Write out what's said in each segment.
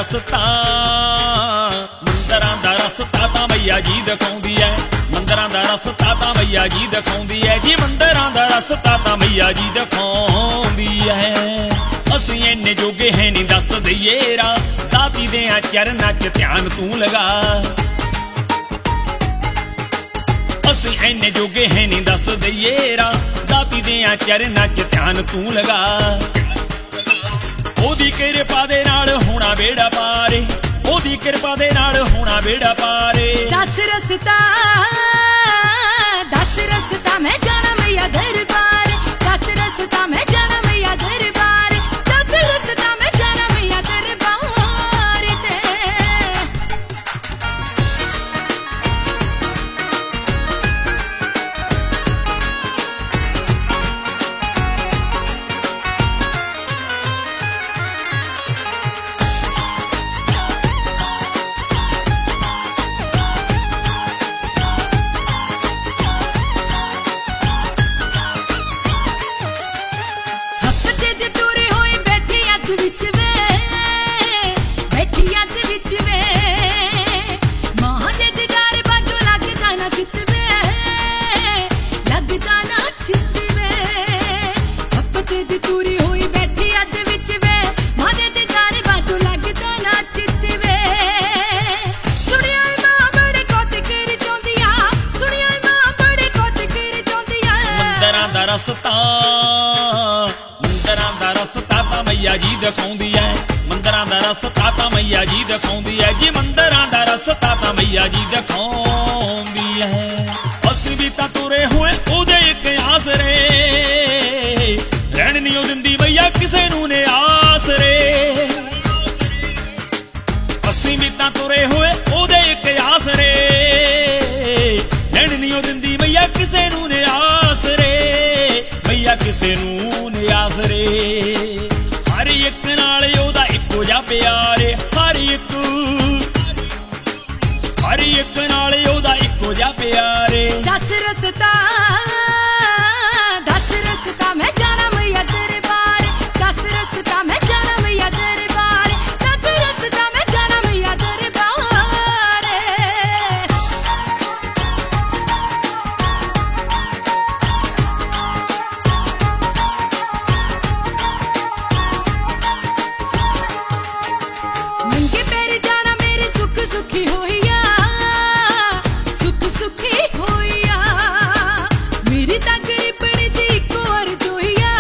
ਰਸਤਾ ਮੰਦਰਾਂ ਦਾ ਰਸਤਾ ਤਾਂ ਮਈਆ ਜੀ ਦਿਖਾਉਂਦੀ ਐ ਮੰਦਰਾਂ ਦਾ ਰਸਤਾ ਤਾਂ ਮਈਆ ਜੀ ਦਿਖਾਉਂਦੀ ਐ ਜੀ ਮੰਦਰਾਂ ਦਾ ਰਸਤਾ ਤਾਂ ਮਈਆ ਜੀ ਦਿਖਾਉਂਦੀ ਐ ਅਸੀਂ ਇੰਨੇ ਜੋਗੇ ਹੈ ਨਹੀਂ ਦੱਸ ਦਈਏ ਰਾ ਦਾਤੀ ਦੇ ਆ ਚਰਨਾਂ 'ਚ ਧਿਆਨ ਤੂੰ ਲਗਾ ਅਸੀਂ ਇੰਨੇ ਜੋਗੇ ਹੈ ਨਹੀਂ ਦੱਸ ਦਈਏ ਰਾ ਦਾਤੀ ਦੇ ਆ ਚਰਨਾਂ 'ਚ ਧਿਆਨ ਤੂੰ ਲਗਾ ਉਹਦੀ ਕਿਰਪਾ ਦੇ ਨਾਲ ਹੋਣਾ ਬੇੜਾ ਪਾਰੇ ਉਹਦੀ ਕਿਰਪਾ ਦੇ ਨਾਲ ਹੋਣਾ ਬੇੜਾ ਪਾਰੇ ਦੱਸ ਰਸਤਾ ਮੈਂ ਜਾਣਾ ਮਈਆ ਦਰਬਾਰ ਦੱਸ ਰਸਤਾ ਮੈਂ ਜਾਣਾ ਮਈਆ ਦਰਬਾਰ ਦੱਸ ਰਸਤਾ ਮੈਂ ਜਾਣਾ ਮਈਆ ਦਰਬਾਰ ਤੇ ਮੰਦਰਾਂ ਦਾ ਰਸਤਾ ਤਾਂ ਮਈਆ ਜੀ ਦਿਖਾਉਂਦੀ ਐ ਮੰਦਰਾਂ ਦਾ ਰਸਤਾ ਤਾਂ ਮਈਆ ਜੀ ਦਿਖਾਉਂਦੀ ਐ ਜੀ ਮੰਦਰਾਂ ਦਾ ਰਸਤਾ ਤਾਂ ਮਈਆ ਜੀ ਦਿਖਾਉਂਦੀ ਐ ਅਸੀਂ ਵੀ ਤਾਂ ਤੁਰੇ ਹੋਏ ਉਹਦੇ ਇੱਕ ਆਸਰੇ ਰਹਿਣ ਨਹੀਂ ਉਹ ਦਿੰਦੀ ਮਈਆ ਕਿਸੇ ਨੂੰ ਨੇ ਆਸਰੇ ਅਸੀਂ ਵੀ ਤਾਂ ਤੁਰੇ ਹੋਏ ਉਹਦੇ ਇੱਕ ਆਸਰੇ ਰਹਿਣ ਨਹੀਂ ਉਹ ਦਿੰਦੀ ਮਈਆ ਕਿਸੇ ਨੂੰ ਨੇ ਆਸਰੇ ਮਈਆ ਕਿਸੇ ਨੂੰ ਨੀ ਆਸਰੇ ਹਰ ਇੱਕ ਨਾਲ ਉਹਦਾ ਇੱਕੋ ਜਿਹਾ ਪਿਆਰ ਹਰ ਇੱਕ ਨਾਲ ਉਹਦਾ ਇੱਕੋ ਜਿਹਾ ਪਿਆਰ ਦੱਸ ਰਸਤਾ ਮੈਂ ਜਾਣਾ ਮਈਆ ਦਰਬਾਰ ਦੱਸ ਰਸਤਾ ਮੈਂ ਜਾਣਾ ਮਈਆ ਦਰਬਾਰ ਦੱਸ ਰਸਤਾ ਮੈਂ ਜਾਣਾ ਮਈਆ ਦਰਬਾਰ ਨੰਗੇ ਪੈਰ ਜਾਣਾ ਮੇਰੇ ਸੁੱਖ ਸੁਖੀ ਹੋਈਆ ਸੁੱਖ ਸੁਖੀ ਹੋਈਆ ਮੇਰੀ ਤਾਂ ਗਰੀਬਣੀ ਦੀ ਇੱਕ ਵਾਰ ਜੋਈਆ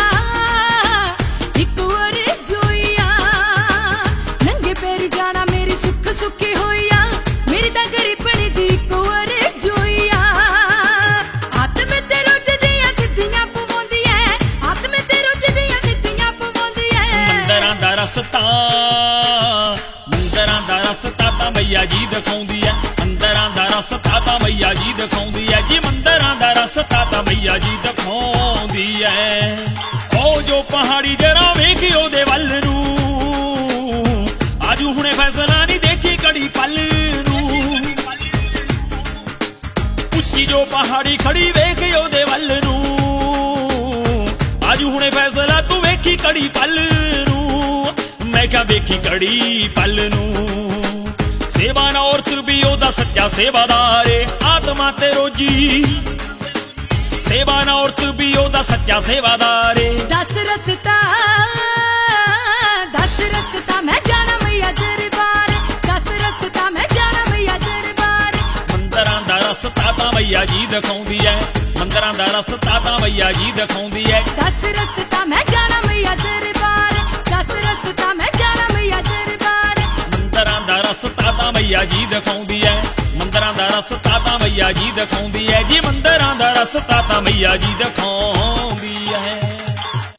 ਨੰਗੇ ਪੈਰ ਜਾਣਾ ਮੇਰੀ ਸੁੱਖ ਸੁਖੀ ਹੋਈਆ ਮੇਰੀ ਤਾਂ ਗਰੀਬਣੀ ਦੀ ਇੱਕ ਵਾਰ ਜੋਈਆ ਆਤਮੇ ਤੇ ਰੁੱਝਦੀਆਂ ਸਿੱਧੀਆਂ ਪਵਾਉਂਦੀ ਐ ਆਤਮੇ ਤੇ ਰੁੱਝਦੀਆਂ ਸਿੱਧੀਆਂ ਪਵਾਉਂਦੀ ਐ ਮੰਦਰਾਂ ਦਾ ਰਸਤਾ ਤਾਂ ਮਈਆ ਜੀ ਦਿਖਾਉਂਦੀ ਐ ਮੰਦਰਾਂ ਦਾ ਰਸਤਾ ਤਾਂ ਮਈਆ ਜੀ ਦਿਖਾਉਂਦੀ ਐ ਜੀ ਮੰਦਰਾਂ ਦਾ ਰਸਤਾ ਤਾਂ ਮਈਆ ਜੀ ਦਿਖਾਉਂਦੀ ਐ ਉਹ ਜੋ ਪਹਾੜੀ ਜਰਾ ਵੇਖੀ ਉਹਦੇ ਵੱਲ ਨੂੰ ਆਜੂ ਹੁਣੇ ਫੈਸਲਾ ਨਹੀਂ ਦੇਖੀ ਘੜੀ ਪਲ ਨੂੰ ਉੱਚੀ ਜੋ ਪਹਾੜੀ ਖੜੀ ਵੇਖੀ ਉਹਦੇ ਵੱਲ ਨੂੰ ਆਜੂ ਹੁਣੇ ਫੈਸਲਾ ਤੂੰ ਵੇਖੀ ਘੜੀ ਪਲ ਨੂੰ ਮੈਂ ਕਿਹਾ ਵੇਖੀ ਘੜੀ ਪਲ ਨੂੰ ਸੇਵਾ ਨਾ ਔਰਤ ਵੀ ਉਹਦਾ ਸੱਚਾ ਸੇਵਾਦਾਰ ਏ ਆਤਮਾ ਤੇ ਰੋਜੀ ਸੇਵਾ ਨਾ ਔਰਤ ਵੀ ਉਹਦਾ ਸੱਚਾ ਸੇਵਾਦਾਰ ਏ ਦੱਸ ਰਸਤਾ ਮੈਂ ਜਾਣਾ ਮਈਆ ਦਰਬਾਰ ਦੱਸ ਰਸਤਾ ਮੈਂ ਜਾਣਾ ਮਈਆ ਦਰਬਾਰ ਮੰਦਰਾਂ ਦਾ ਰਸਤਾ ਤਾਂ ਮਈਆ ਜੀ ਦਿਖਾਉਂਦੀ ਐ ਮੰਦਰਾਂ ਦਾ ਰਸਤਾ ਤਾਂ ਮਈਆ ਜੀ ਦਿਖਾਉਂਦੀ ਐ ਦੱਸ ਰਸਤਾ ਮੈਂ ਜਾਣਾ ਮਈਆ ਦਰਬਾਰ ਦੱਸ ਰਸਤਾ ਮੈਂ ਜਾਣਾ ਮਈਆ ਦਰਬਾਰ ਮੰਦਰਾਂ ਦਾ ਰਸਤਾ ਤਾਂ ਮਈਆ ਜੀ ਦਿਖਾਉਂਦੀ ਐ ਮੰਦਰਾਂ ਦਾ ਰਸਤਾ ਤਾਂ ਮਈਆ ਜੀ ਦਿਖਾਉਂਦੀ ਐ ਜੀ ਮੰਦਰਾਂ ਦਾ ਰਸਤਾ ਤਾਂ ਮਈਆ ਜੀ ਦਿਖਾਉਂਦੀ ਐ